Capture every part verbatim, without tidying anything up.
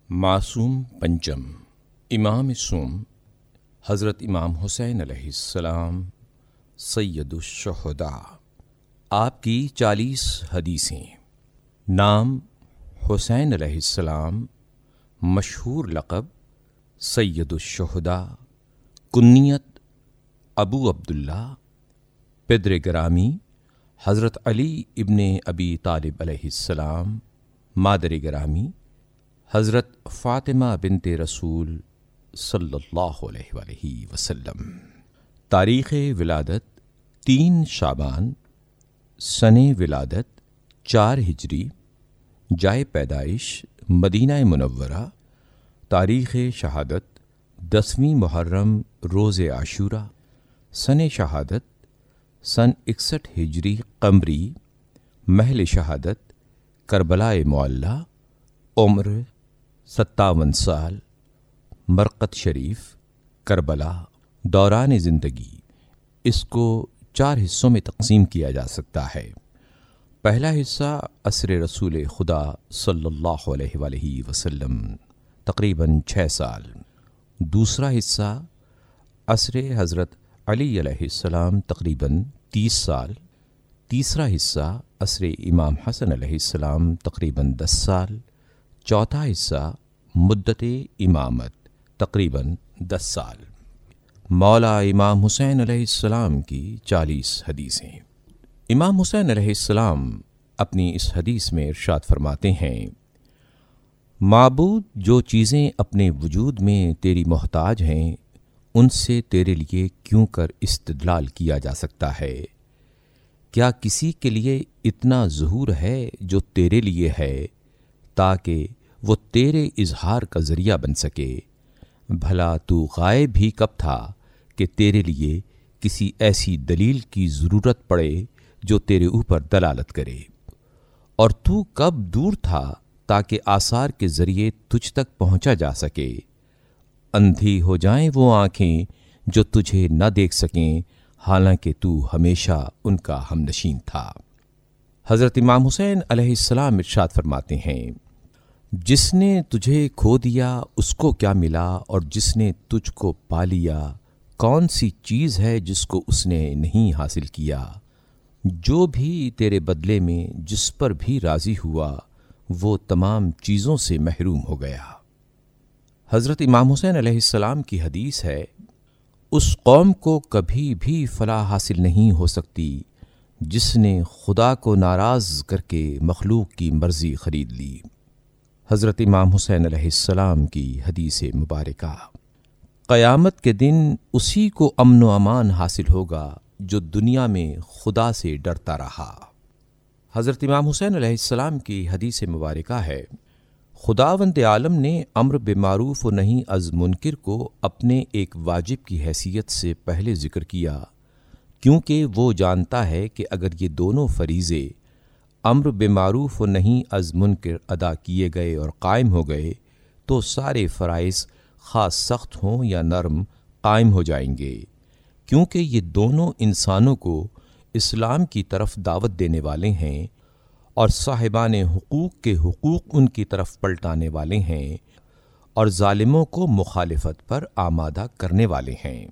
معصوم پنچم امام سوم حضرت امام حسین علیہ السلام سید الشہداء۔ آپ کی چالیس حدیثیں۔ نام حسین علیہ السلام، مشہور لقب سید الشہداء، کنیت ابو عبداللہ، پدر گرامی حضرت علی ابن ابی طالب علیہ السلام، مادر گرامی حضرت فاطمہ بنت رسول صلی اللہ علیہ وآلہ وسلم۔ تاریخ ولادت تین شعبان، سن ولادت چار ہجری، جائے پیدائش مدینہ منورہ، تاریخ شہادت دسویں محرم روز عاشورہ، سن شہادت سن اکسٹھ ہجری قمری، محل شہادت کربلا معلیٰ، عمر ستاون سال، مرقد شریف کربلا۔ دوران زندگی اس کو چار حصوں میں تقسیم کیا جا سکتا ہے۔ پہلا حصہ عصر رسول خدا صلی اللہ علیہ وآلہ وسلم، تقریباً چھ سال۔ دوسرا حصہ عصر حضرت علی علیہ السلام، تقریباً تیس سال۔ تیسرا حصہ عصر امام حسن علیہ السلام، تقریباً دس سال۔ چوتھا حصہ مدت امامت، تقریباً دس سال۔ مولا امام حسین علیہ السلام کی چالیس حدیثیں۔ امام حسین علیہ السلام اپنی اس حدیث میں ارشاد فرماتے ہیں، معبود جو چیزیں اپنے وجود میں تیری محتاج ہیں، ان سے تیرے لیے کیوں کر استدلال کیا جا سکتا ہے؟ کیا کسی کے لیے اتنا ظہور ہے جو تیرے لیے ہے، تاکہ وہ تیرے اظہار کا ذریعہ بن سکے؟ بھلا تو غائب ہی کب تھا کہ تیرے لیے کسی ایسی دلیل کی ضرورت پڑے جو تیرے اوپر دلالت کرے؟ اور تو کب دور تھا تاکہ آثار کے ذریعے تجھ تک پہنچا جا سکے؟ اندھی ہو جائیں وہ آنکھیں جو تجھے نہ دیکھ سکیں، حالانکہ تو ہمیشہ ان کا ہمنشین تھا۔ حضرت امام حسین علیہ السلام ارشاد فرماتے ہیں، جس نے تجھے کھو دیا اس کو کیا ملا، اور جس نے تجھ کو پا لیا کون سی چیز ہے جس کو اس نے نہیں حاصل کیا؟ جو بھی تیرے بدلے میں جس پر بھی راضی ہوا وہ تمام چیزوں سے محروم ہو گیا۔ حضرت امام حسین علیہ السلام کی حدیث ہے، اس قوم کو کبھی بھی فلاح حاصل نہیں ہو سکتی جس نے خدا کو ناراض کر کے مخلوق کی مرضی خرید لی۔ حضرت امام حسین علیہ السلام کی حدیث مبارکہ۔ قیامت کے دن اسی کو امن و امان حاصل ہوگا جو دنیا میں خدا سے ڈرتا رہا۔ حضرت امام حسین علیہ السلام کی حدیث مبارکہ ہے، خداوند عالم نے امر بالمعروف و نہی از منکر کو اپنے ایک واجب کی حیثیت سے پہلے ذکر کیا، کیونکہ وہ جانتا ہے کہ اگر یہ دونوں فریضے امر بالمعروف و نہی از منکر ادا کیے گئے اور قائم ہو گئے تو سارے فرائض خاص سخت ہوں یا نرم قائم ہو جائیں گے، کیونکہ یہ دونوں انسانوں کو اسلام کی طرف دعوت دینے والے ہیں اور صاحبان حقوق کے حقوق ان کی طرف پلٹانے والے ہیں اور ظالموں کو مخالفت پر آمادہ کرنے والے ہیں۔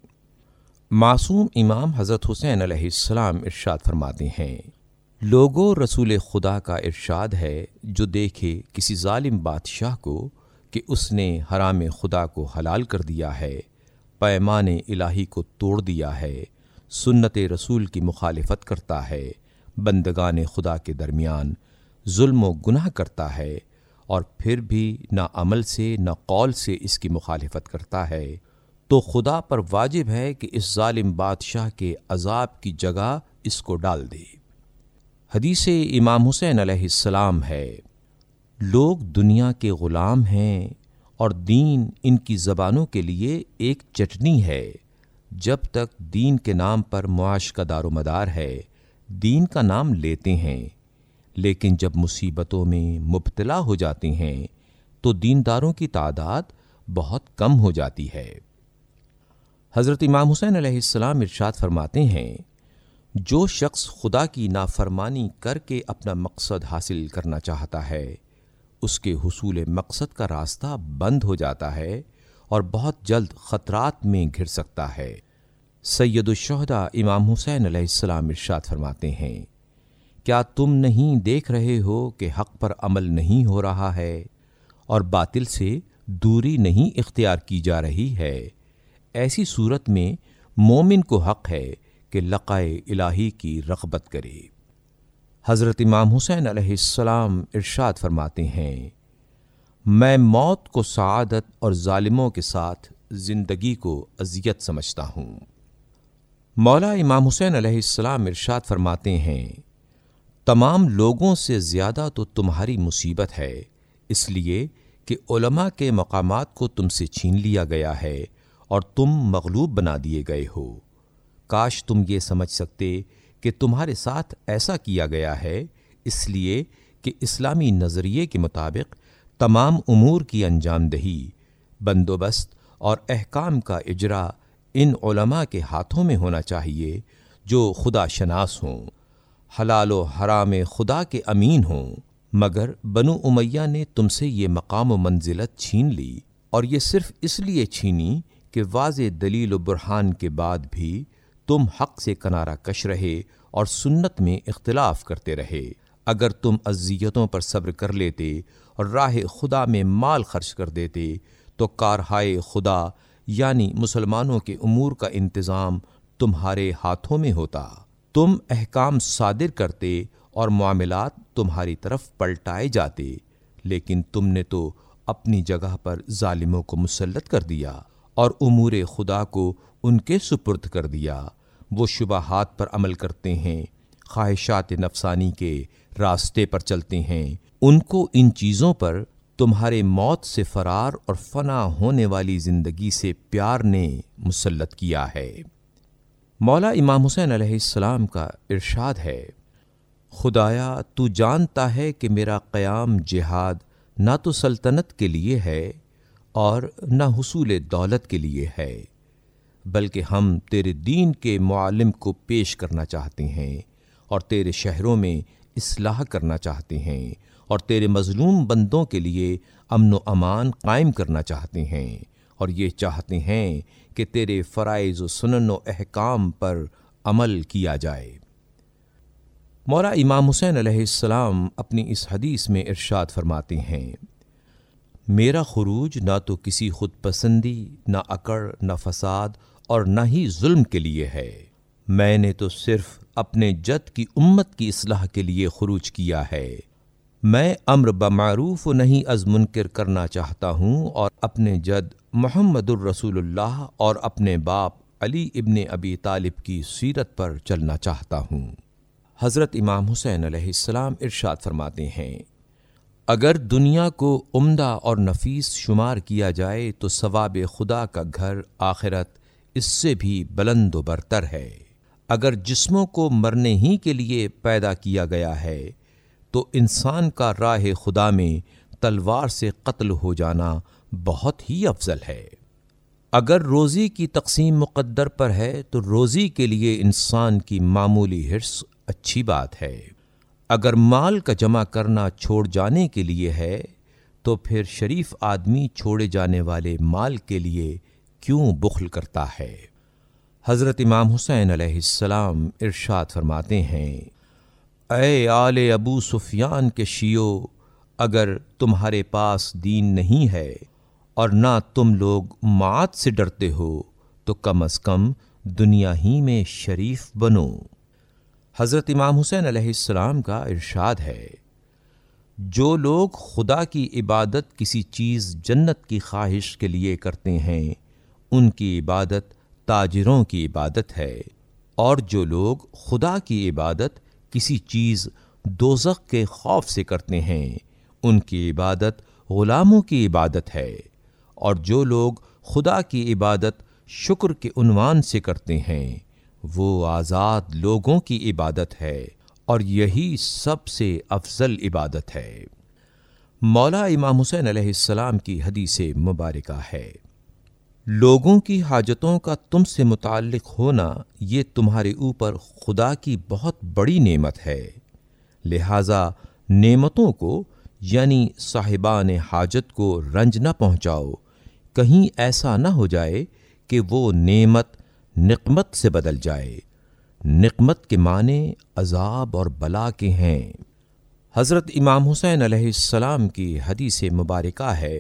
معصوم امام حضرت حسین علیہ السلام ارشاد فرماتے ہیں، لوگوں رسول خدا کا ارشاد ہے، جو دیکھے کسی ظالم بادشاہ کو کہ اس نے حرام خدا کو حلال کر دیا ہے، پیمان الہی کو توڑ دیا ہے، سنت رسول کی مخالفت کرتا ہے، بندگان خدا کے درمیان ظلم و گناہ کرتا ہے، اور پھر بھی نہ عمل سے نہ قول سے اس کی مخالفت کرتا ہے، تو خدا پر واجب ہے کہ اس ظالم بادشاہ کے عذاب کی جگہ اس کو ڈال دے۔ حدیث امام حسین علیہ السلام ہے، لوگ دنیا کے غلام ہیں اور دین ان کی زبانوں کے لیے ایک چٹنی ہے۔ جب تک دین کے نام پر معاش کا دار و مدار ہے، دین کا نام لیتے ہیں، لیکن جب مصیبتوں میں مبتلا ہو جاتے ہیں تو دینداروں کی تعداد بہت کم ہو جاتی ہے۔ حضرت امام حسین علیہ السلام ارشاد فرماتے ہیں، جو شخص خدا کی نافرمانی کر کے اپنا مقصد حاصل کرنا چاہتا ہے، اس کے حصول مقصد کا راستہ بند ہو جاتا ہے اور بہت جلد خطرات میں گھر سکتا ہے۔ سید الشہداء امام حسین علیہ السلام ارشاد فرماتے ہیں، کیا تم نہیں دیکھ رہے ہو کہ حق پر عمل نہیں ہو رہا ہے اور باطل سے دوری نہیں اختیار کی جا رہی ہے؟ ایسی صورت میں مومن کو حق ہے کہ لقائے الہی کی رغبت کرے۔ حضرت امام حسین علیہ السلام ارشاد فرماتے ہیں، میں موت کو سعادت اور ظالموں کے ساتھ زندگی کو اذیت سمجھتا ہوں۔ مولا امام حسین علیہ السلام ارشاد فرماتے ہیں، تمام لوگوں سے زیادہ تو تمہاری مصیبت ہے، اس لیے کہ علماء کے مقامات کو تم سے چھین لیا گیا ہے اور تم مغلوب بنا دیے گئے ہو۔ کاش تم یہ سمجھ سکتے کہ تمہارے ساتھ ایسا کیا گیا ہے اس لیے کہ اسلامی نظریے کے مطابق تمام امور کی انجام دہی، بندوبست اور احکام کا اجرا ان علماء کے ہاتھوں میں ہونا چاہیے جو خدا شناس ہوں، حلال و حرام خدا کے امین ہوں، مگر بنو امیہ نے تم سے یہ مقام و منزلت چھین لی، اور یہ صرف اس لیے چھینی کہ واضح دلیل و برہان کے بعد بھی تم حق سے کنارہ کش رہے اور سنت میں اختلاف کرتے رہے۔ اگر تم اذیتوں پر صبر کر لیتے اور راہ خدا میں مال خرچ کر دیتے تو کارہائے خدا یعنی مسلمانوں کے امور کا انتظام تمہارے ہاتھوں میں ہوتا، تم احکام صادر کرتے اور معاملات تمہاری طرف پلٹائے جاتے، لیکن تم نے تو اپنی جگہ پر ظالموں کو مسلط کر دیا اور امور خدا کو ان کے سپرد کر دیا۔ وہ شبہات پر عمل کرتے ہیں، خواہشات نفسانی کے راستے پر چلتے ہیں، ان کو ان چیزوں پر تمہارے موت سے فرار اور فنا ہونے والی زندگی سے پیار نے مسلط کیا ہے۔ مولا امام حسین علیہ السلام کا ارشاد ہے، خدایا تو جانتا ہے کہ میرا قیام جہاد نہ تو سلطنت کے لیے ہے اور نہ حصول دولت کے لیے ہے، بلکہ ہم تیرے دین کے معلم کو پیش کرنا چاہتے ہیں اور تیرے شہروں میں اصلاح کرنا چاہتے ہیں اور تیرے مظلوم بندوں کے لیے امن و امان قائم کرنا چاہتے ہیں، اور یہ چاہتے ہیں کہ تیرے فرائض و سنن و احکام پر عمل کیا جائے۔ مولا امام حسین علیہ السلام اپنی اس حدیث میں ارشاد فرماتے ہیں، میرا خروج نہ تو کسی خود پسندی، نہ اکڑ، نہ فساد اور نہ ہی ظلم کے لیے ہے، میں نے تو صرف اپنے جد کی امت کی اصلاح کے لیے خروج کیا ہے۔ میں امر بمعروف و نہی از منکر کرنا چاہتا ہوں اور اپنے جد محمد الرسول اللہ اور اپنے باپ علی ابن ابی طالب کی سیرت پر چلنا چاہتا ہوں۔ حضرت امام حسین علیہ السلام ارشاد فرماتے ہیں، اگر دنیا کو عمدہ اور نفیس شمار کیا جائے تو ثواب خدا کا گھر آخرت اس سے بھی بلند و برتر ہے۔ اگر جسموں کو مرنے ہی کے لیے پیدا کیا گیا ہے تو انسان کا راہ خدا میں تلوار سے قتل ہو جانا بہت ہی افضل ہے۔ اگر روزی کی تقسیم مقدر پر ہے تو روزی کے لیے انسان کی معمولی حرص اچھی بات ہے۔ اگر مال کا جمع کرنا چھوڑ جانے کے لیے ہے تو پھر شریف آدمی چھوڑے جانے والے مال کے لیے کیوں بخل کرتا ہے؟ حضرت امام حسین علیہ السلام ارشاد فرماتے ہیں، اے آل ابو سفیان کے شیعو، اگر تمہارے پاس دین نہیں ہے اور نہ تم لوگ معاد سے ڈرتے ہو تو کم از کم دنیا ہی میں شریف بنو۔ حضرت امام حسین علیہ السلام کا ارشاد ہے، جو لوگ خدا کی عبادت کسی چیز جنت کی خواہش کے لیے کرتے ہیں ان کی عبادت تاجروں کی عبادت ہے، اور جو لوگ خدا کی عبادت کسی چیز دوزخ کے خوف سے کرتے ہیں ان کی عبادت غلاموں کی عبادت ہے، اور جو لوگ خدا کی عبادت شکر کے عنوان سے کرتے ہیں وہ آزاد لوگوں کی عبادت ہے، اور یہی سب سے افضل عبادت ہے۔ مولا امام حسین علیہ السلام کی حدیث مبارکہ ہے، لوگوں کی حاجتوں کا تم سے متعلق ہونا یہ تمہارے اوپر خدا کی بہت بڑی نعمت ہے، لہذا نعمتوں کو یعنی صاحبان حاجت کو رنج نہ پہنچاؤ، کہیں ایسا نہ ہو جائے کہ وہ نعمت نقمت سے بدل جائے۔ نقمت کے معنی عذاب اور بلا کے ہیں۔ حضرت امام حسین علیہ السلام کی حدیث مبارکہ ہے،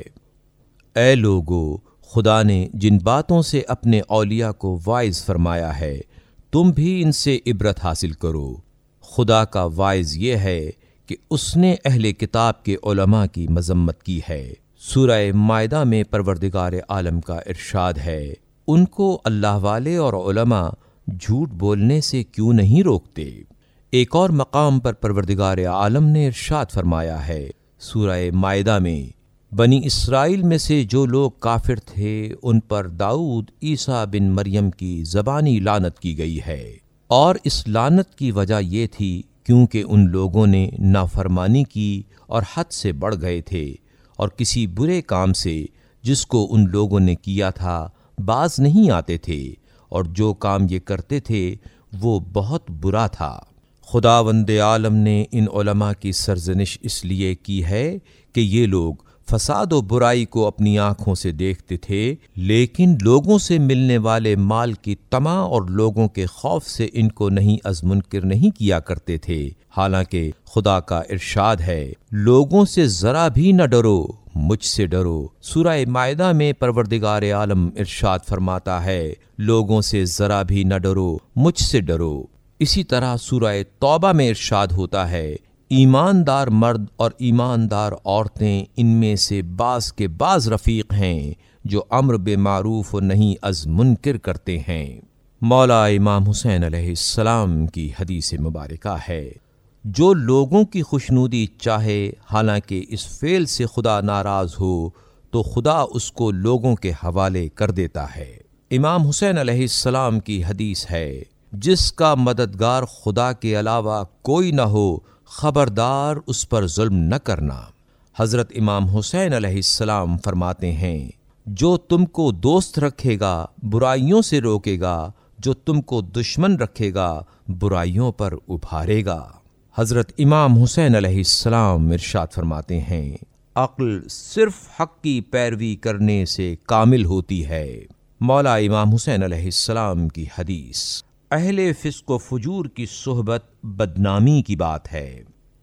اے لوگو، خدا نے جن باتوں سے اپنے اولیاء کو واعظ فرمایا ہے تم بھی ان سے عبرت حاصل کرو۔ خدا کا واعظ یہ ہے کہ اس نے اہل کتاب کے علماء کی مذمت کی ہے۔ سورہ مائدہ میں پروردگار عالم کا ارشاد ہے، ان کو اللہ والے اور علماء جھوٹ بولنے سے کیوں نہیں روکتے؟ ایک اور مقام پر پروردگار عالم نے ارشاد فرمایا ہے سورہ مائدہ میں، بنی اسرائیل میں سے جو لوگ کافر تھے ان پر داؤد عیسیٰ بن مریم کی زبانی لعنت کی گئی ہے، اور اس لعنت کی وجہ یہ تھی کیونکہ ان لوگوں نے نافرمانی کی اور حد سے بڑھ گئے تھے، اور کسی برے کام سے جس کو ان لوگوں نے کیا تھا باز نہیں آتے تھے، اور جو کام یہ کرتے تھے وہ بہت برا تھا۔ خداوند عالم نے ان علماء کی سرزنش اس لیے کی ہے کہ یہ لوگ فساد و برائی کو اپنی آنکھوں سے دیکھتے تھے، لیکن لوگوں سے ملنے والے مال کی طمع اور لوگوں کے خوف سے ان کو نہیں از منکر نہیں کیا کرتے تھے، حالانکہ خدا کا ارشاد ہے، لوگوں سے ذرا بھی نہ ڈرو، مجھ سے ڈرو۔ سورہ مائدہ میں پروردگار عالم ارشاد فرماتا ہے، لوگوں سے ذرا بھی نہ ڈرو، مجھ سے ڈرو۔ اسی طرح سورہ توبہ میں ارشاد ہوتا ہے، ایماندار مرد اور ایماندار عورتیں ان میں سے بعض کے بعض رفیق ہیں جو امر بالمعروف و نہی از منکر کرتے ہیں۔ مولا امام حسین علیہ السلام کی حدیث مبارکہ ہے، جو لوگوں کی خوشنودی چاہے حالانکہ اس فعل سے خدا ناراض ہو تو خدا اس کو لوگوں کے حوالے کر دیتا ہے۔ امام حسین علیہ السلام کی حدیث ہے، جس کا مددگار خدا کے علاوہ کوئی نہ ہو خبردار اس پر ظلم نہ کرنا۔ حضرت امام حسین علیہ السلام فرماتے ہیں، جو تم کو دوست رکھے گا برائیوں سے روکے گا، جو تم کو دشمن رکھے گا برائیوں پر ابھارے گا۔ حضرت امام حسین علیہ السلام ارشاد فرماتے ہیں، عقل صرف حق کی پیروی کرنے سے کامل ہوتی ہے۔ مولا امام حسین علیہ السلام کی حدیث، اہل فسق و فجور کی صحبت بدنامی کی بات ہے۔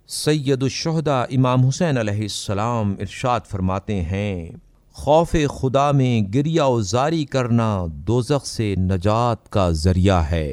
سید الشہداء امام حسین علیہ السلام ارشاد فرماتے ہیں، خوف خدا میں گریہ و زاری کرنا دوزخ سے نجات کا ذریعہ ہے۔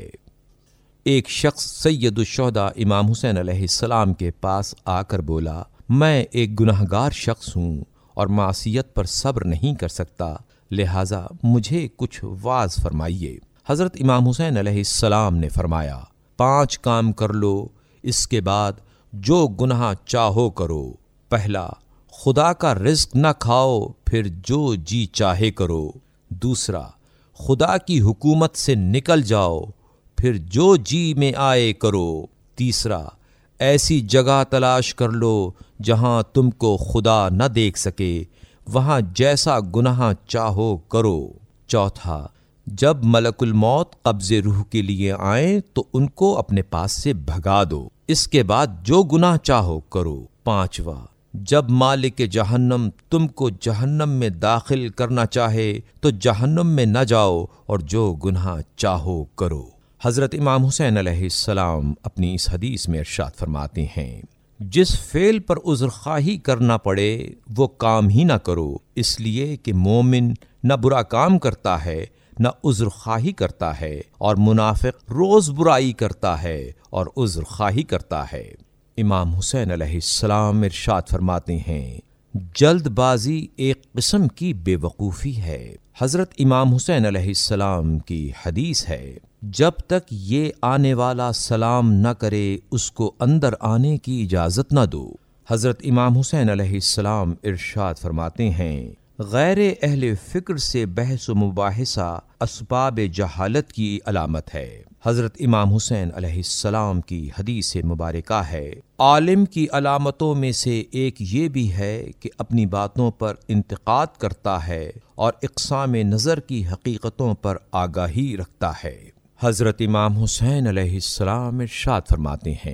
ایک شخص سید الشہداء امام حسین علیہ السلام کے پاس آ کر بولا، میں ایک گناہگار شخص ہوں اور معصیت پر صبر نہیں کر سکتا، لہٰذا مجھے کچھ واعظ فرمائیے۔ حضرت امام حسین علیہ السلام نے فرمایا، پانچ کام کر لو، اس کے بعد جو گناہ چاہو کرو۔ پہلا، خدا کا رزق نہ کھاؤ، پھر جو جی چاہے کرو۔ دوسرا، خدا کی حکومت سے نکل جاؤ، پھر جو جی میں آئے کرو۔ تیسرا، ایسی جگہ تلاش کر لو جہاں تم کو خدا نہ دیکھ سکے، وہاں جیسا گناہ چاہو کرو۔ چوتھا، جب ملک الموت قبض روح کے لیے آئیں تو ان کو اپنے پاس سے بھگا دو، اس کے بعد جو گناہ چاہو کرو۔ پانچواں، جب مالک جہنم تم کو جہنم میں داخل کرنا چاہے تو جہنم میں نہ جاؤ اور جو گناہ چاہو کرو۔ حضرت امام حسین علیہ السلام اپنی اس حدیث میں ارشاد فرماتے ہیں، جس فعل پر عذر خواہی کرنا پڑے وہ کام ہی نہ کرو، اس لیے کہ مومن نہ برا کام کرتا ہے نہ عذر خواہی کرتا ہے، اور منافق روز برائی کرتا ہے اور عذر خواہی کرتا ہے۔ امام حسین علیہ السلام ارشاد فرماتے ہیں، جلد بازی ایک قسم کی بے وقوفی ہے۔ حضرت امام حسین علیہ السلام کی حدیث ہے، جب تک یہ آنے والا سلام نہ کرے اس کو اندر آنے کی اجازت نہ دو۔ حضرت امام حسین علیہ السلام ارشاد فرماتے ہیں، غیر اہل فکر سے بحث و مباحثہ اسباب جہالت کی علامت ہے۔ حضرت امام حسین علیہ السلام کی حدیث مبارکہ ہے، عالم کی علامتوں میں سے ایک یہ بھی ہے کہ اپنی باتوں پر انتقاد کرتا ہے اور اقسام نظر کی حقیقتوں پر آگاہی رکھتا ہے۔ حضرت امام حسین علیہ السلام ارشاد فرماتے ہیں،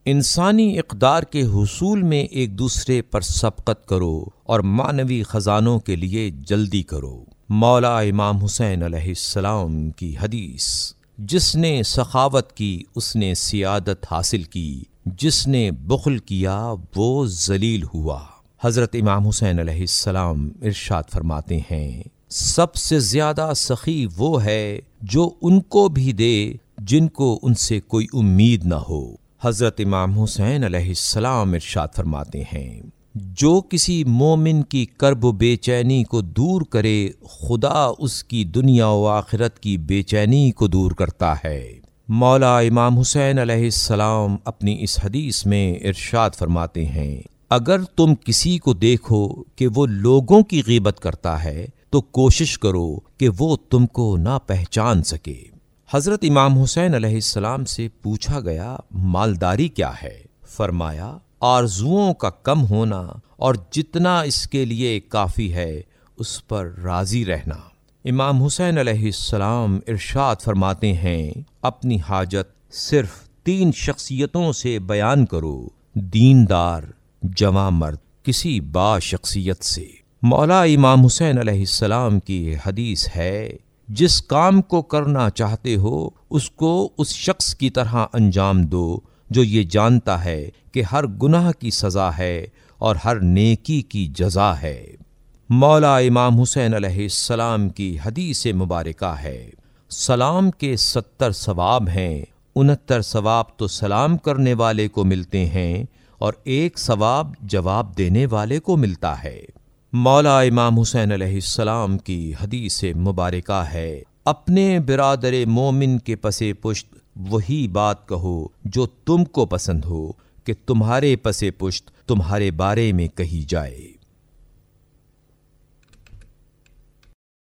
انسانی اقدار کے حصول میں ایک دوسرے پر سبقت کرو اور معنوی خزانوں کے لیے جلدی کرو۔ مولا امام حسین علیہ السلام کی حدیث، جس نے سخاوت کی اس نے سیادت حاصل کی، جس نے بخل کیا وہ ذلیل ہوا۔ حضرت امام حسین علیہ السلام ارشاد فرماتے ہیں، سب سے زیادہ سخی وہ ہے جو ان کو بھی دے جن کو ان سے کوئی امید نہ ہو۔ حضرت امام حسین علیہ السلام ارشاد فرماتے ہیں، جو کسی مومن کی کرب و بے چینی کو دور کرے خدا اس کی دنیا و آخرت کی بے چینی کو دور کرتا ہے۔ مولا امام حسین علیہ السلام اپنی اس حدیث میں ارشاد فرماتے ہیں، اگر تم کسی کو دیکھو کہ وہ لوگوں کی غیبت کرتا ہے تو کوشش کرو کہ وہ تم کو نہ پہچان سکے۔ حضرت امام حسین علیہ السلام سے پوچھا گیا، مالداری کیا ہے؟ فرمایا، آرزوؤں کا کم ہونا اور جتنا اس کے لیے کافی ہے اس پر راضی رہنا۔ امام حسین علیہ السلام ارشاد فرماتے ہیں، اپنی حاجت صرف تین شخصیتوں سے بیان کرو، دیندار، جواں مرد، کسی با شخصیت سے۔ مولا امام حسین علیہ السلام کی حدیث ہے، جس کام کو کرنا چاہتے ہو اس کو اس شخص کی طرح انجام دو جو یہ جانتا ہے کہ ہر گناہ کی سزا ہے اور ہر نیکی کی جزا ہے۔ مولا امام حسین علیہ السلام کی حدیث مبارکہ ہے، سلام کے ستر ثواب ہیں، انہتر ثواب تو سلام کرنے والے کو ملتے ہیں اور ایک ثواب جواب دینے والے کو ملتا ہے۔ مولا امام حسین علیہ السلام کی حدیث مبارکہ ہے، اپنے برادر مومن کے پس پشت وہی بات کہو جو تم کو پسند ہو کہ تمہارے پس پشت تمہارے بارے میں کہی جائے۔